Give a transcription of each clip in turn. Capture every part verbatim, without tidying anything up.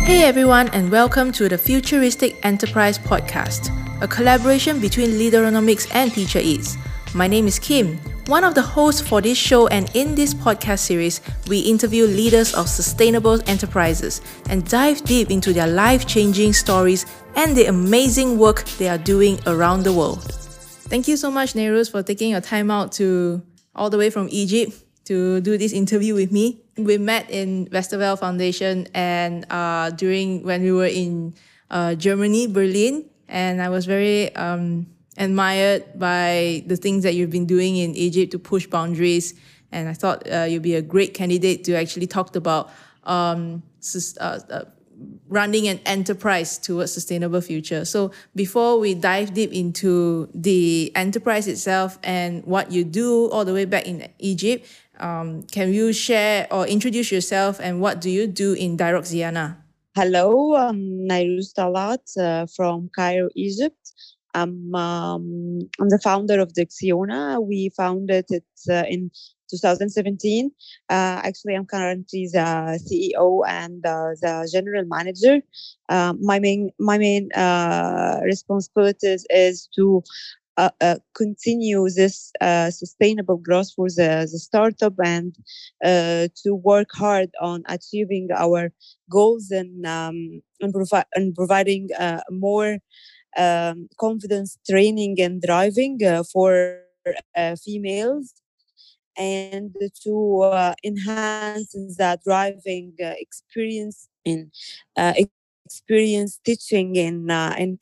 Hey everyone, and welcome to the Futuristic Enterprise Podcast, a collaboration between Leaderonomics and Teacher Eats. My name is Kim, one of the hosts for this show, and in this podcast series, we interview leaders of sustainable enterprises and dive deep into their life-changing stories and the amazing work they are doing around the world. Thank you so much, Nehruz, for taking your time out to all the way from Egypt to do this interview with me. We met in Westerwelle Foundation and uh, during when we were in uh, Germany, Berlin, and I was very um, admired by the things that you've been doing in Egypt to push boundaries. And I thought uh, you'd be a great candidate to actually talk about um, sus- uh, uh, running an enterprise towards sustainable future. So before we dive deep into the enterprise itself and what you do all the way back in Egypt, um, can you share or introduce yourself and what do you do in Diroc Ziana? Hello, I'm Nehruz Talat uh, from Cairo, Egypt. I'm um, I'm the founder of Dixiona. We founded it uh, in two thousand seventeen. Uh, actually, I'm currently the C E O and uh, the general manager. Uh, my main my main uh, responsibilities is to uh, uh, continue this uh, sustainable growth for the, the startup and uh, to work hard on achieving our goals and um, and, provi- and providing uh, more um, confidence training and driving uh, for uh, females and to uh, enhance that driving uh, experience in uh, experience teaching in uh, in Cairo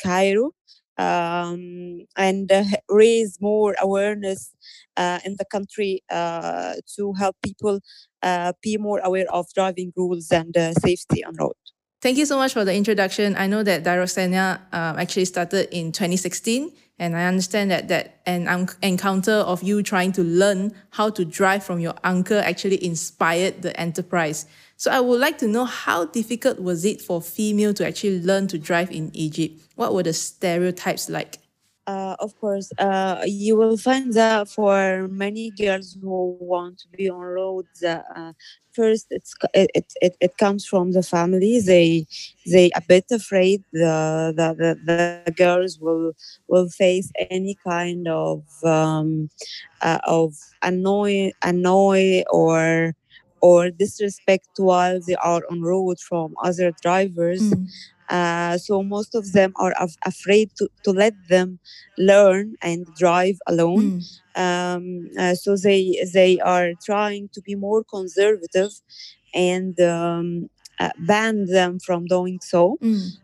um, and uh, raise more awareness uh, in the country uh, to help people uh, be more aware of driving rules and uh, safety on road. Thank you so much for the introduction. I know that Diroc Ziana um, actually started in twenty sixteen, and I understand that that an un- encounter of you trying to learn how to drive from your uncle actually inspired the enterprise. So I would like to know, how difficult was it for female to actually learn to drive in Egypt? What were the stereotypes like? Uh, of course, uh, you will find that for many girls who want to be on roads, uh, uh, first it's c- it, it, it, it comes from the family. They they a bit afraid the the, the, the girls will will face any kind of um, uh, of annoy annoy or or disrespect while they are on road from other drivers. Mm, Uh, so most of them are af- afraid to, to let them learn and drive alone. mm, Um, uh, so they they are trying to be more conservative and um, uh, ban them from doing so. mm,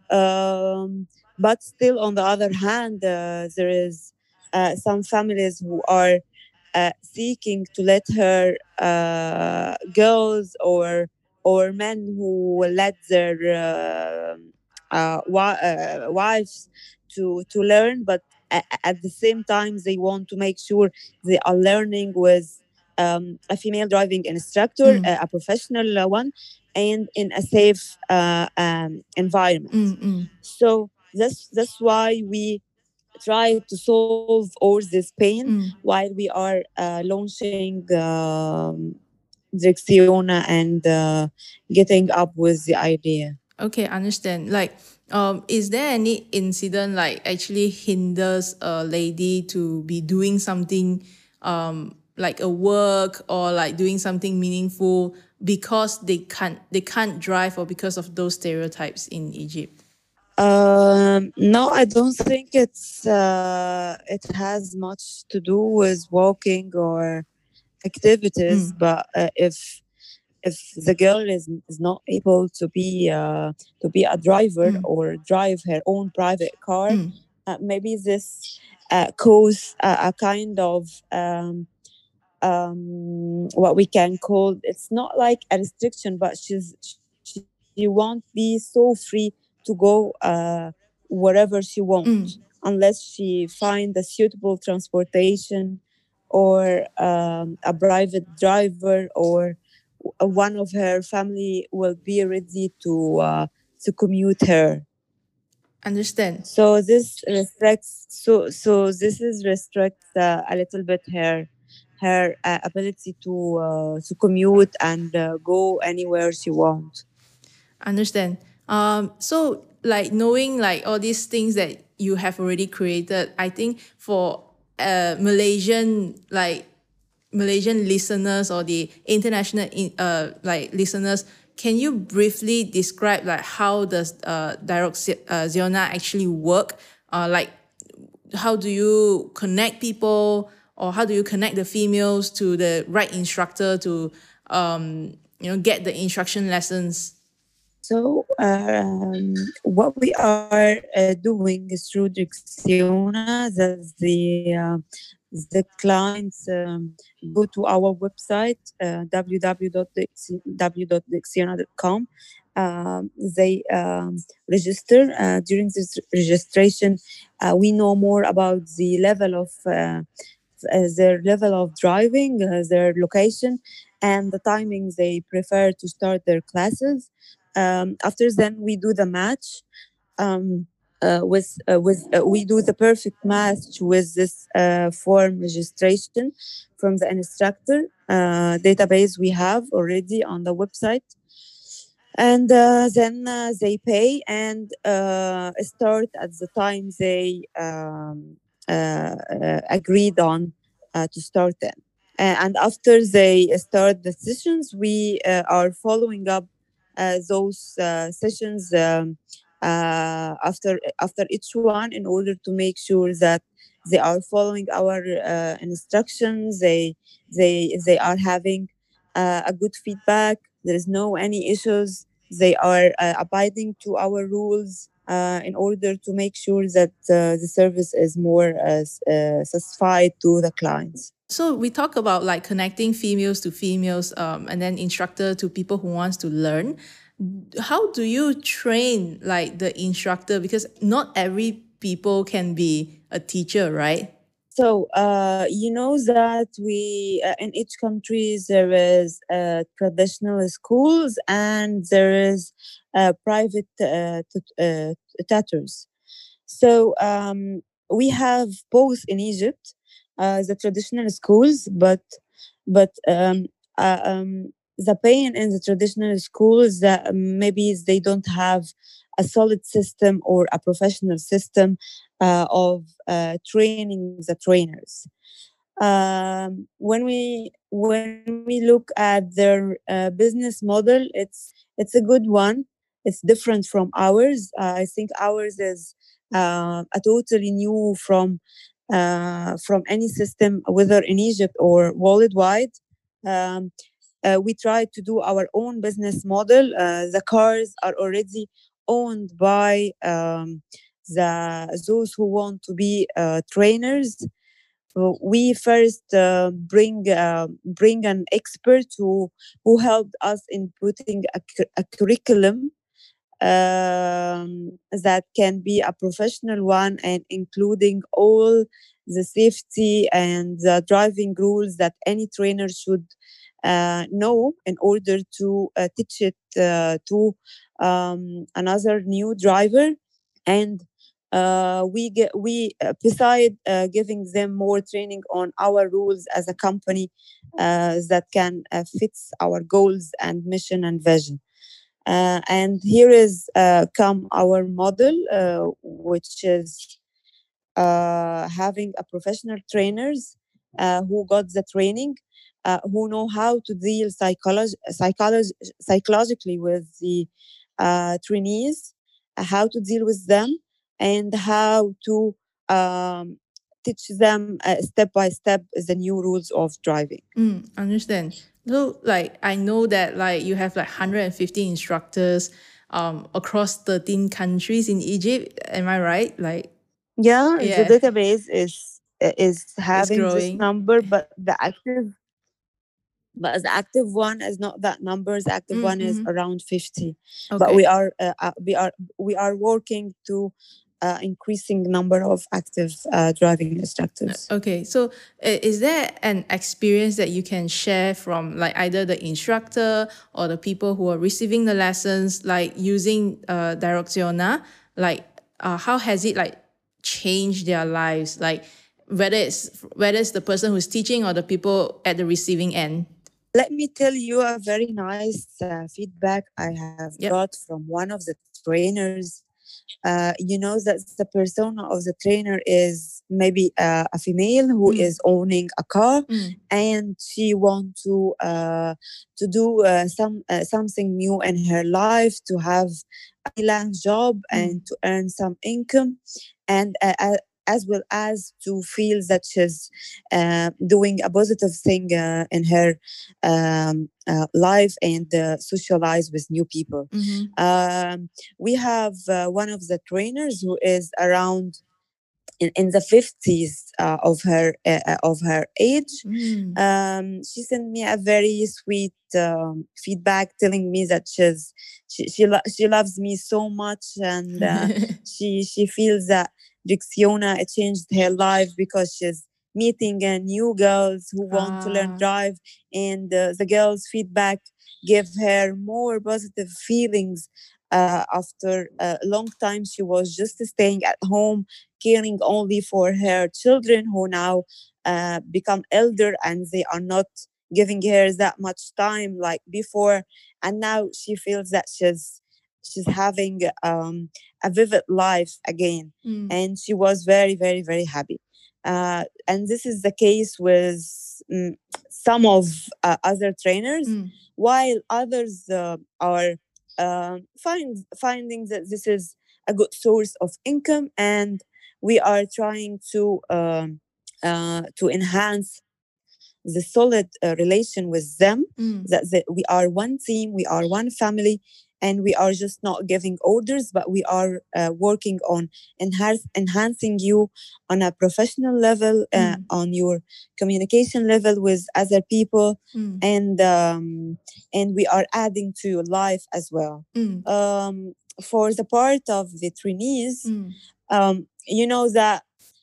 Um, but still, on the other hand, uh, there is uh, some families who are uh, seeking to let her uh, girls or or men who let their uh, uh, wi- uh, wives to to learn, but a- at the same time they want to make sure they are learning with um, a female driving instructor, mm, a, a professional uh, one, and in a safe uh, um, environment. mm, mm. So that's that's why we try to solve all this pain Mm. while we are uh, launching um, Dixiona and uh, getting up with the idea. Okay, understand. Like, um, is there any incident like actually hinders a lady to be doing something, um, like a work or like doing something meaningful because they can't they can't drive or because of those stereotypes in Egypt? Um, no, I don't think it's uh, it has much to do with walking or activities. Mm, But uh, if if the girl is is not able to be uh, to be a driver mm, or drive her own private car, mm, uh, maybe this uh, cause a, a kind of um, um, what we can call, it's not like a restriction, but she's she won't be so free to go uh, wherever she wants mm. unless she find a suitable transportation or um, a private driver or w- one of her family will be ready to uh, to commute her. Understand. So this restricts so so this is restricts uh, a little bit her her uh, ability to uh, to commute and uh, go anywhere she wants. Understand. Um, so like knowing like all these things that you have already created, I think for uh Malaysian like Malaysian listeners or the international in, uh like listeners, can you briefly describe like how does uh Diroxiona actually work? Uh, like how do you connect people, or how do you connect the females to the right instructor to um you know get the instruction lessons? So, um, what we are uh, doing is through Dixiona, that the uh, the clients um, go to our website, uh, w w w dot dixiona dot com. Um, they um, register. Uh, during this registration, uh, we know more about the level of uh, uh, their level of driving, uh, their location, and the timing they prefer to start their classes. Um, after then, we do the match. Um, uh, with uh, with uh, we do the perfect match with this uh, form registration from the instructor uh, database we have already on the website, and uh, then uh, they pay and uh, start at the time they um, uh, uh, agreed on uh, to start then. Uh, and after they start the sessions, we uh, are following up uh, those uh, sessions um, uh, after after each one in order to make sure that they are following our uh, instructions. They they they are having uh, a good feedback. There is no any issues. They are uh, abiding to our rules uh, in order to make sure that uh, the service is more uh, uh, satisfied to the clients. So we talk about like connecting females to females, um, and then instructor to people who wants to learn. How do you train like the instructor? Because not every people can be a teacher, right? So uh, you know that we uh, in each country there is uh, traditional schools and there is uh, private uh, tut- uh, tutors. So um, we have both in Egypt, uh, the traditional schools, but but um, uh, um, the pain in the traditional schools that maybe they don't have a solid system or a professional system uh, of uh, training the trainers. Um, when we when we look at their uh, business model, it's it's a good one. It's different from ours. Uh, I think ours is uh, a totally new from uh, from any system, whether in Egypt or worldwide. Um, uh, we try to do our own business model. Uh, the cars are already owned by um, the those who want to be uh, trainers. So we first uh, bring uh, bring an expert who who helped us in putting a, cu- a curriculum um, that can be a professional one and including all the safety and the driving rules that any trainer should uh, know in order to uh, teach it uh, to um, another new driver. And uh, we get we uh, beside uh, giving them more training on our rules as a company uh, that can uh, fits our goals and mission and vision. Uh, and here is uh, come our model, uh, which is uh, having a professional trainers uh, who got the training, uh, who know how to deal psycholo- psycholo- psychologically with the uh, trainees, uh, how to deal with them, and how to um, teach them uh, step by step the new rules of driving. Mm, understand. So like I know that like you have like one hundred fifty instructors um across thirteen countries in Egypt. Am I right? Like Yeah, the yeah, database is is it's having this growing. number, but the active but the active one is not that number. The active one is Mm-hmm. around fifty. But we Okay. are uh, uh, we are we are working to uh, increasing number of active uh, driving instructors. Okay, so i- is there an experience that you can share from like either the instructor or the people who are receiving the lessons, like using uh, Directiona? Like, uh, how has it like changed their lives? Like, whether it's whether it's the person who's teaching or the people at the receiving end. Let me tell you a very nice uh, feedback I have Yep. got from one of the trainers. Uh, you know that the persona of the trainer is maybe uh, a female who Mm. is owning a car, Mm. and she want to uh, to do uh, some uh, something new in her life, to have a freelance job Mm. and to earn some income, and uh, uh, as well as to feel that she's uh, doing a positive thing uh, in her um, uh, life, and uh, socialize with new people. Mm-hmm. Um, we have uh, one of the trainers who is around in, in the fifties uh, of her uh, uh, of her age. Mm. Um, she sent me a very sweet um, feedback, telling me that she's she she, lo- she loves me so much, and uh, she she feels that Dixiona it changed her life because she's meeting uh, new girls who want to learn Ah. drive, and uh, the girls' feedback give her more positive feelings. Uh, after a long time, she was just staying at home, caring only for her children who now uh, become elder, and they are not giving her that much time like before. And now she feels that she's she's having um, a vivid life again, Mm. and she was very very very happy. Uh, and this is the case with mm, some of uh, other trainers, Mm. while others uh, are uh, find, finding that this is a good source of income, and we are trying to um, uh, to enhance the solid uh, relation with them, Mm. that the, we are one team, we are one family, and we are just not giving orders, but we are uh, working on enhance, enhancing you on a professional level, uh, Mm. on your communication level with other people, Mm. and um, and we are adding to your life as well. Mm. Um, for the part of the trainees, Mm. um, you know that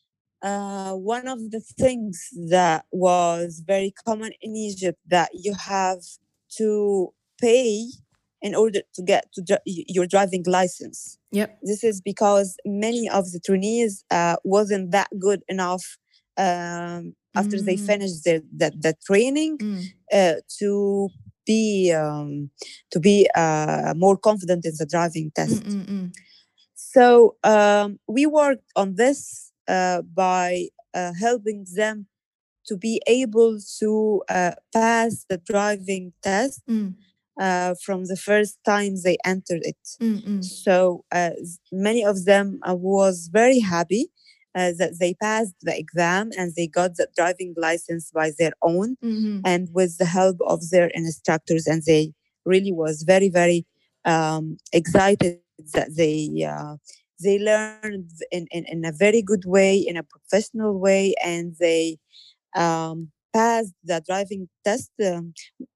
uh, one of the things that was very common in Egypt, that you have to pay in order to get to dri- your driving license. Yep. This is because many of the trainees uh, wasn't that good enough um, after they Mm. finished their the, the training Mm. uh, to be um, to be uh, more confident in the driving Mm. test. Mm. Mm. So um, we worked on this uh, by uh, helping them to be able to uh, pass the driving test Mm. uh, from the first time they entered it. Mm. Mm. So uh, many of them uh, was very happy uh, that they passed the exam and they got the driving license by their own, Mm-hmm. and with the help of their instructors, and they really was very very um, excited that they uh, they learned in, in, in a very good way, in a professional way, and they um, passed the driving test, um,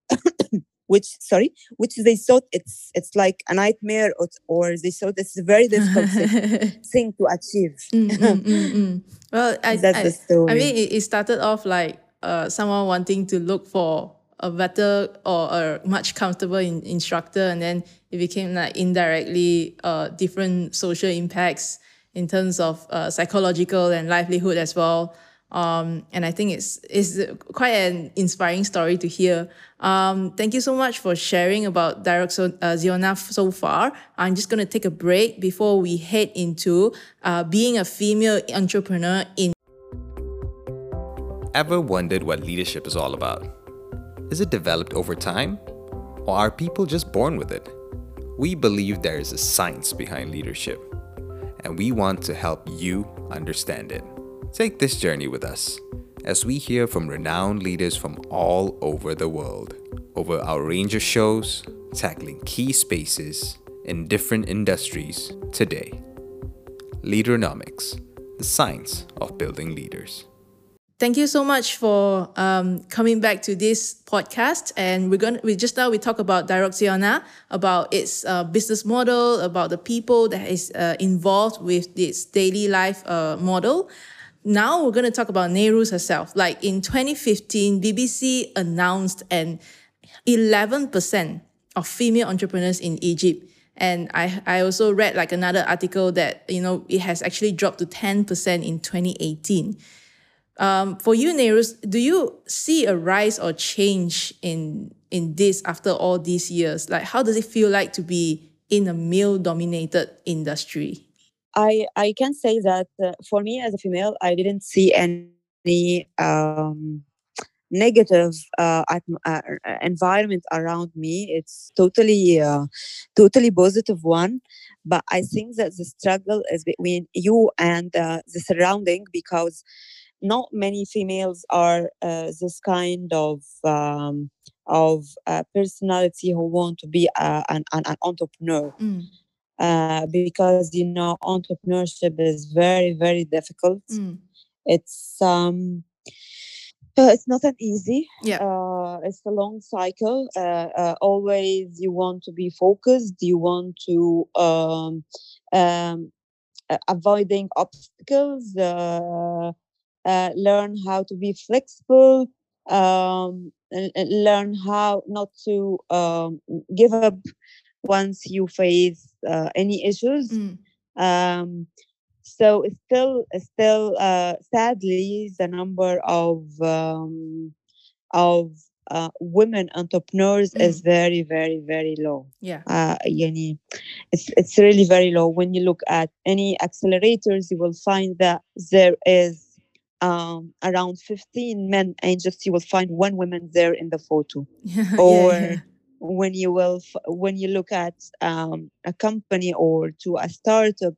which sorry, which they thought it's it's like a nightmare, or, or they thought it's a very difficult thing, thing to achieve. Mm, mm, mm, mm. Well, I, That's the I, I story. mean, it, it started off like uh, someone wanting to look for a better or a much comfortable in, instructor, and then it became like indirectly uh, different social impacts in terms of uh, psychological and livelihood as well. Um, and I think it's it's quite an inspiring story to hear. Um, thank you so much for sharing about Direct so, uh, Ziona so far. I'm just going to take a break before we head into uh, being a female entrepreneur in. Ever wondered what leadership is all about? Is it developed over time? Or are people just born with it? We believe there is a science behind leadership, and we want to help you understand it. Take this journey with us as we hear from renowned leaders from all over the world over our range of shows tackling key spaces in different industries today. Leaderonomics, the science of building leaders. Thank you so much for um, coming back to this podcast. And we're going to, we just now we talk about Direcciona, about its uh, business model, about the people that is uh, involved with its daily life uh, model. Now we're going to talk about Nehru's herself. Like in twenty fifteen, B B C announced an eleven percent of female entrepreneurs in Egypt. And I, I also read like another article that, you know, it has actually dropped to ten percent in twenty eighteen. Um, for you, Nerus, do you see a rise or change in in this after all these years? Like, how does it feel like to be in a male-dominated industry? I I can say that uh, for me as a female, I didn't see any um, negative uh, atm- uh, uh, environment around me. It's totally uh, totally positive one. But I think that the struggle is between you and uh, the surrounding, because not many females are uh, this kind of um, of uh, personality who want to be uh, an, an, an entrepreneur, Mm, uh, because you know entrepreneurship is very very difficult. mm, It's um uh, it's not an easy. yeah, Uh, it's a long cycle. Uh, uh, always you want to be focused. You want to um, um, uh, avoiding obstacles. Uh, uh, learn how to be flexible. Um, and, and learn how not to um, give up once you face uh, any issues. mm, Um, so it's still still uh, sadly the number of um, of uh, women entrepreneurs is mm, very very very low. yeah, Uh, يعني it's it's really very low. When you look at any accelerators, you will find that there is um, around fifteen men, and just you will find one woman there in the photo. yeah, yeah, Or yeah. when you will f- when you look at um, a company or to a startup,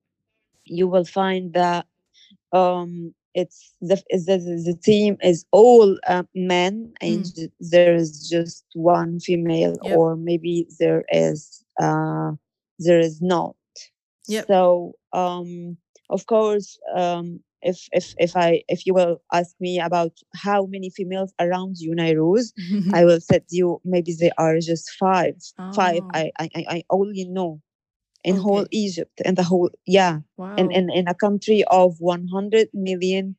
you will find that um it's the the, the team is all uh, men, and Mm, j- there is just one female, or yep, maybe there is uh there is not. yep. So um of course, um if if if I if you will ask me about how many females around you, Nairoz, I will say to you maybe they are just five. Five Oh, I I I I only know in whole okay. Egypt, in the whole, yeah, in Wow. in, in a country of one hundred million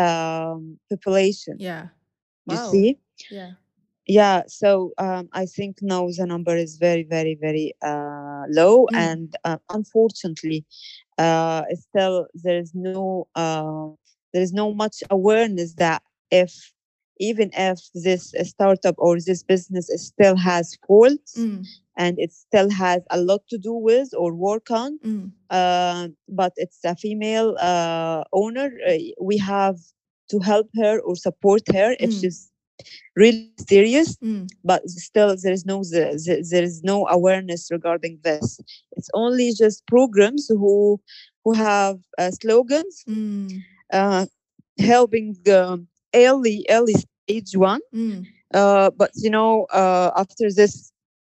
um, population. Yeah. You Wow. see, Yeah. yeah. So um, I think now the number is very, very, very uh, low, Mm, and uh, unfortunately, uh, still there is no uh, there is no much awareness that if even if this uh, startup or this business is still has faults, mm, and it still has a lot to do with or work on, mm, uh, but it's a female uh, owner, uh, we have to help her or support her if mm, she's really serious. mm. But still there is no the, the- there is no awareness regarding this. It's only just programs who who have uh, slogans, Mm, uh, helping um, early early stage one. mm, Uh, but you know, uh, after this,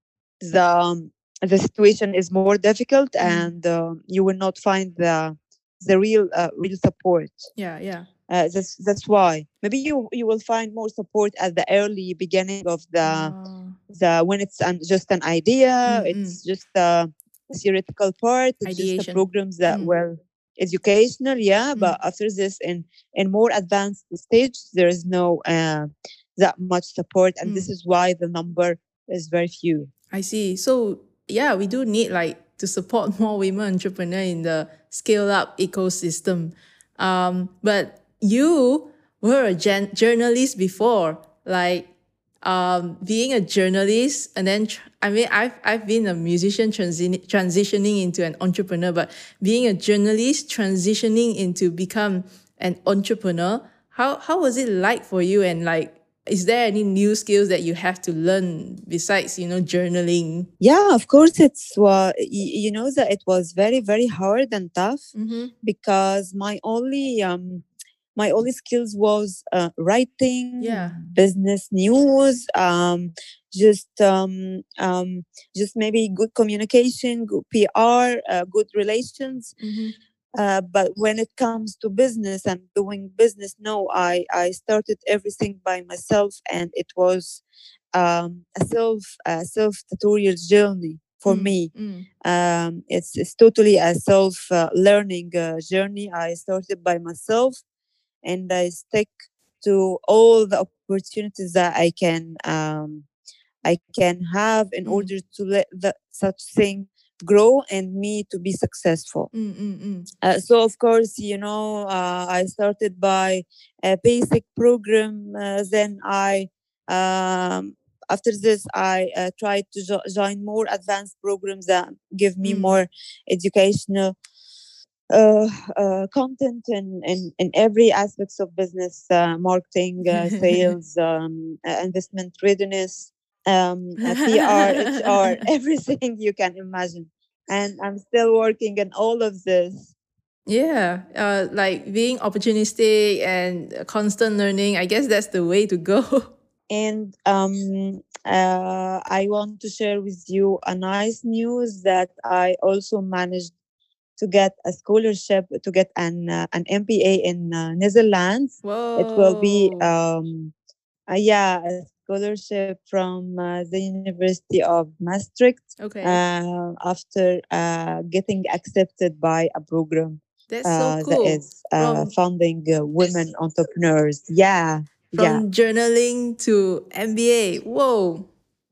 the um, the situation is more difficult, mm. and uh, you will not find the the real uh, real support. Yeah, yeah. Uh, that's that's why maybe you you will find more support at the early beginning of the Oh, the when it's an, just an idea, mm, mm. it's just a theoretical part, it's just the Ideation. programs that Mm, were educational, yeah. But mm, after this, in in more advanced stage, there is no uh, that much support, and this mm. is why the number is very few. I see. So yeah, we do need like to support more women entrepreneur in the scale up ecosystem. Um, but you were a gen- journalist before, like um, being a journalist, and then tr- I mean, I've I've been a musician transi- transitioning into an entrepreneur, but being a journalist transitioning into become an entrepreneur, how how was it like for you? And like, is there any new skills that you have to learn besides you know journaling? Yeah, of course, it's uh, y- you know that it was very very hard and tough, Mm-hmm. because my only um my only skills was uh, writing, Yeah. business news, um just um um just maybe good communication, good P R, uh, good relations. Mm-hmm. Uh, but when it comes to business and doing business, no, I I started everything by myself, and it was um, a self a self tutorial journey for Mm, me. mm, Um, it's it's totally a self uh, learning uh, journey. I started by myself, and I stick to all the opportunities that I can um, I can have in mm, order to let the, such thing grow and me to be successful. Mm, mm, mm. Uh, so of course, you know, uh, I started by a basic program. Uh, then I, um, after this, I uh, tried to jo- join more advanced programs that give me Mm. more educational uh, uh, content in, in, in every aspects of business, uh, marketing, uh, sales, um, uh, investment readiness, um, uh, P R, H R, everything you can imagine. And I'm still working on all of this. Yeah, uh, like being opportunistic and constant learning. I guess that's the way to go. And um, uh, I want to share with you a nice news that I also managed to get a scholarship to get an uh, an M B A in uh, Netherlands. It will be Whoa. um, uh, yeah, a scholarship from uh, the University of Maastricht Okay. uh, after uh, getting accepted by a program That's so uh, that cool. is uh, From funding uh, women entrepreneurs. Yeah, yeah. from journaling to M B A. Whoa.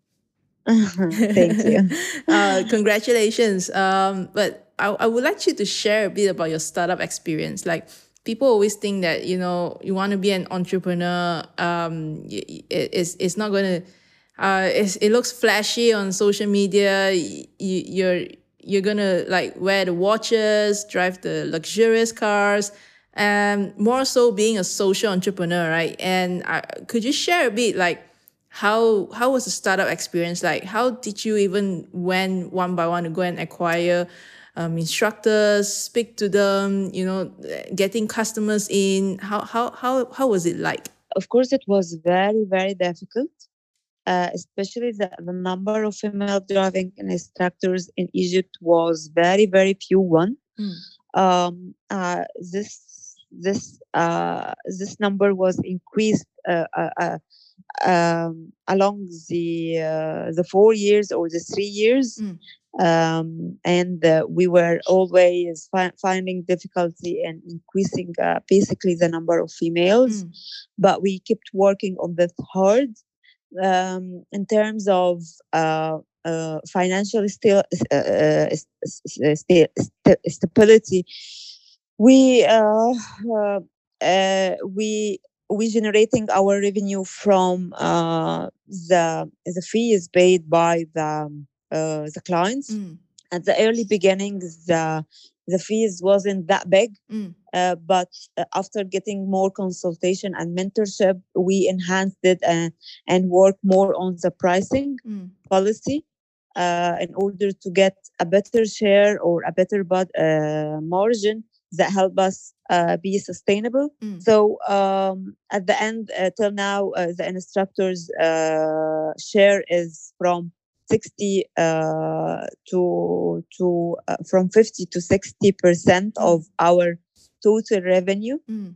Thank you. uh, congratulations. Um, but I, I would like you to share a bit about your startup experience. Like people always think that you know you want to be an entrepreneur. Um, y- y- it, it's it's not gonna. Uh, it's, it looks flashy on social media. You, you're you're gonna like wear the watches, drive the luxurious cars, and more so being a social entrepreneur, right? And uh, could you share a bit like how how was the startup experience like? How did you even went one by one to go and acquire um, instructors, speak to them, you know, getting customers in? How how how how was it like? Of course, it was very, very difficult, uh, especially the, the number of female driving instructors in Egypt was very, very few one. Mm. Um, uh, this this uh, this number was increased uh, uh, uh, um, along the uh, the four years or the three years. Mm. Um, and uh, we were always fi- finding difficulty in increasing uh, basically the number of females, Mm. but we kept working on this hard. Um, in terms of uh, uh, financial still uh, uh, st- st- st- stability, we uh, uh, uh, we we generating our revenue from uh, the the fees paid by the uh, the clients. Mm. At the early beginnings, the the fees wasn't that big, Mm. uh, but uh, after getting more consultation and mentorship, we enhanced it and, and work more on the pricing Mm. policy uh, in order to get a better share or a better bud, uh, margin that help us uh, be sustainable. Mm. So um, at the end, uh, till now, uh, the instructors' uh, share is from sixty uh, to to uh, from fifty to sixty percent Mm. of our total revenue. Mm.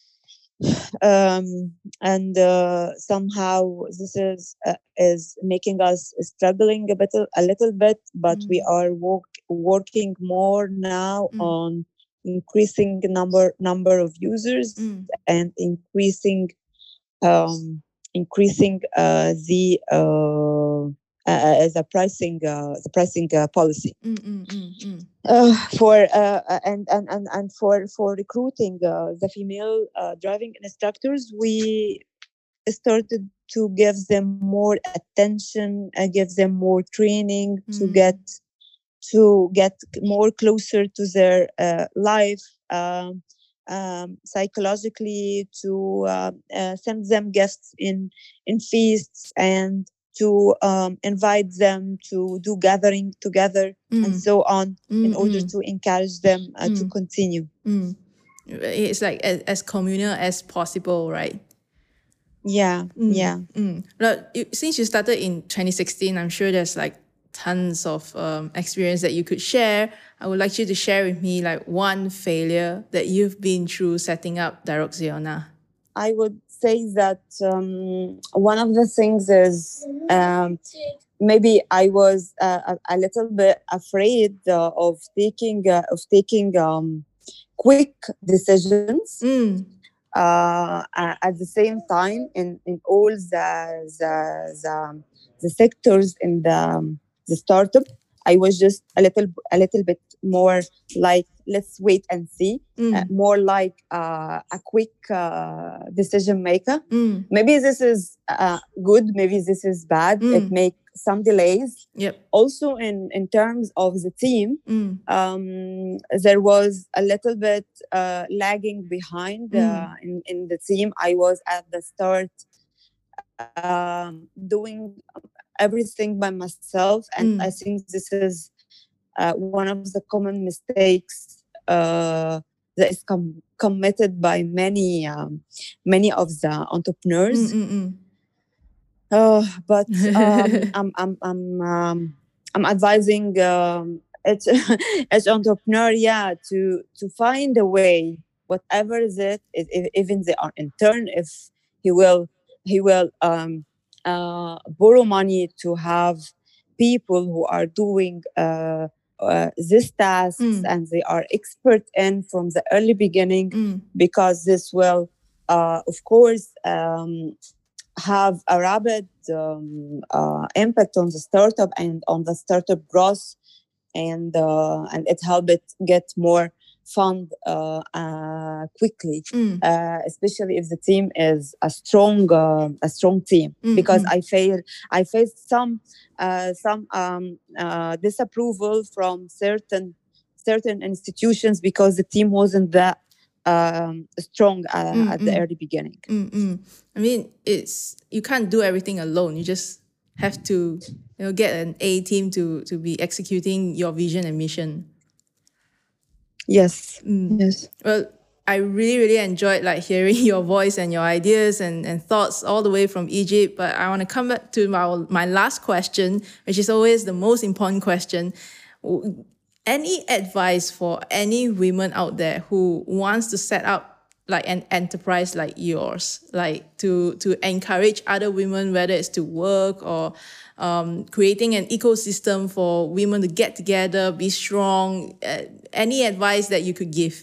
Um, and uh, somehow this is uh, is making us struggling a bit a little bit, but we Mm. are work, working more now Mm. on increasing number number of users Mm. and increasing um, increasing uh, the uh, uh, the pricing uh, the pricing uh, policy. Mm. Mm. Mm. Mm. Uh, for uh, uh, and, and and and for for recruiting uh, the female uh, driving instructors, we started to give them more attention, uh, give them more training to Mm. get to get more closer to their uh, life, um, um, psychologically, to uh, uh, send them gifts in in feasts and to um, invite them to do gathering together and Mm. so on in Mm. order Mm. to encourage them uh, to Mm. continue. Mm. It's like as, as communal as possible, right? Yeah, yeah. Mm. Now, you, since you started in twenty sixteen, I'm sure there's like tons of um, experience that you could share. I would like you to share with me like one failure that you've been through setting up Diroxiona. I would say that um, one of the things is um, maybe I was uh, a, a little bit afraid uh, of taking uh, of taking um, quick decisions. Mm. Uh, a- at the same time, in, in all the the, the, the sectors in the the startup, I was just a little a little bit more like, let's wait and see, Mm. uh, more like uh, a quick uh, decision maker. Mm. Maybe this is uh, good, maybe this is bad. Mm. It makes some delays. Yep. Also, in, in terms of the team, Mm. um, there was a little bit uh, lagging behind uh, Mm. in, in the team. I was at the start um, doing everything by myself, and Mm. I think this is uh, one of the common mistakes uh, that is com- committed by many um, many of the Mm. entrepreneurs. Mm. Mm. Uh, but um, I'm I'm I'm um, I'm advising um, each, each entrepreneur, yeah, to to find a way, whatever is it, if, if- even they are intern, if he will he will um, uh, borrow money to have people who are doing uh, uh, these tasks Mm. and they are expert in from the early beginning, Mm. because this will, uh, of course. Um, have a rapid um, uh, impact on the startup and on the startup growth, and uh, and it help it get more fund uh, uh, quickly, Mm. uh, especially if the team is a strong uh, a strong team. Mm. Because Mm. I fail I faced some uh, some um, uh, disapproval from certain certain institutions because the team wasn't that um, strong uh, Mm. at the Mm. early beginning. Mm. Mm. I mean, it's you can't do everything alone. You just have to, you know, get an A team to to be executing your vision and mission. Yes. Mm. Yes. Well, I really, really enjoyed like hearing your voice and your ideas and, and thoughts all the way from Egypt. But I want to come back to my, my last question, which is always the most important question. W- Any advice for any women out there who wants to set up like an enterprise like yours, like to to encourage other women, whether it's to work or um, creating an ecosystem for women to get together, be strong? Uh, any advice that you could give?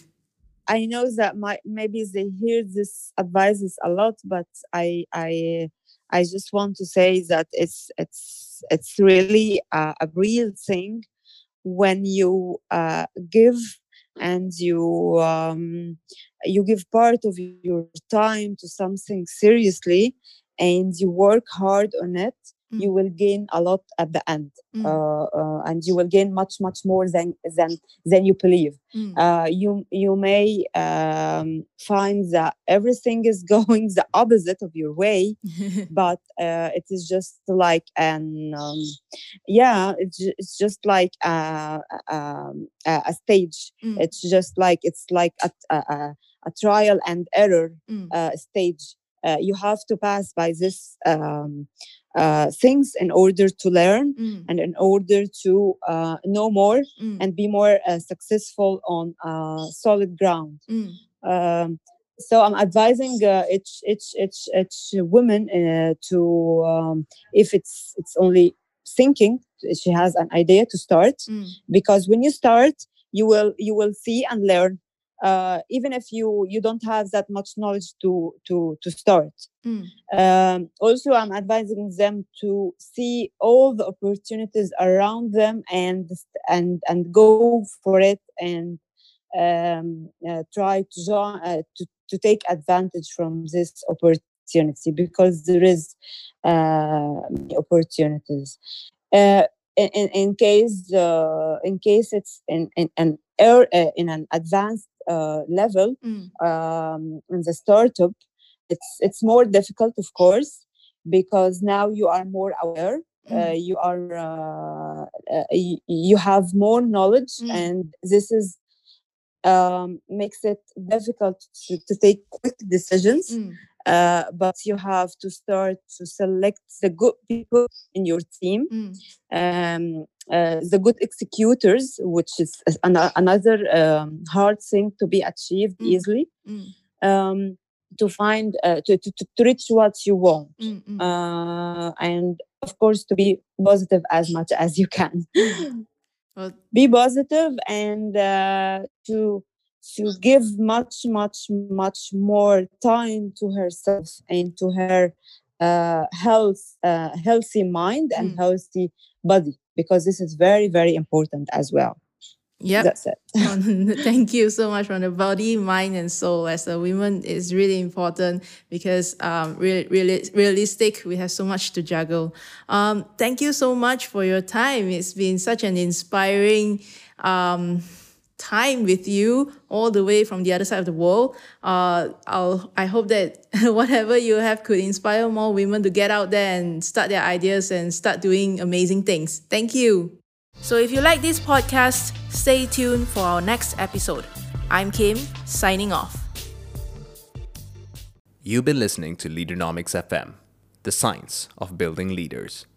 I know that my, maybe they hear this advices a lot, but I I I just want to say that it's it's it's really a, a real thing when you uh, give, and you um, you give part of your time to something seriously, and you work hard on it. You will gain a lot at the end, Mm. uh, uh, and you will gain much much more than than than you believe. Mm. Uh, you you may um, find that everything is going the opposite of your way, but uh, it is just like an um, yeah, it's, ju- it's just like a, um, a, a stage. Mm. It's just like it's like a, a, a a trial and error Mm. uh, stage. Uh, you have to pass by this um, uh, things in order to learn, Mm. and in order to uh, know more Mm. and be more uh, successful on uh, solid ground. Mm. Um, so I'm advising uh, each each each each woman uh, to um, if it's it's only thinking, she has an idea to start, Mm. because when you start, you will you will see and learn, uh, even if you you don't have that much knowledge to to to start. Mm. Um, also, I'm advising them to see all the opportunities around them, and and and go for it, and um, uh, try to join uh, to, to take advantage from this opportunity, because there is uh, many opportunities. Uh, in, in in case uh, in case it's in in an air, uh, in an advanced uh, level Mm. um, in the startup, it's it's more difficult, of course, because now you are more aware. Uh, Mm. you are uh, uh, you, you have more knowledge, Mm. and this is um, makes it difficult to, to take quick decisions. Mm. Uh, but you have to start to select the good people in your team, Mm. um, uh, the good executors, which is an- another um, hard thing to be achieved Mm. easily, Mm. um, to find uh, to, to, to reach what you want, Mm. Mm. uh, and of course to be positive as much as you can. Mm. Well, Be positive, and uh, to to give much much much more time to herself and to her uh, health uh, healthy mind and Mm. healthy body. because this is very, very important as well. Yep. That's it. Thank you so much. From the body, mind, and soul, as a woman, is really important because um, real, real, realistic, we have so much to juggle. Um, thank you so much for your time. It's been such an inspiring um, time with you, all the way from the other side of the world. Uh, I'll, I hope that whatever you have could inspire more women to get out there and start their ideas and start doing amazing things. Thank you. So if you like this podcast, stay tuned for our next episode. I'm Kim, signing off. You've been listening to Leadernomics F M, the science of building leaders.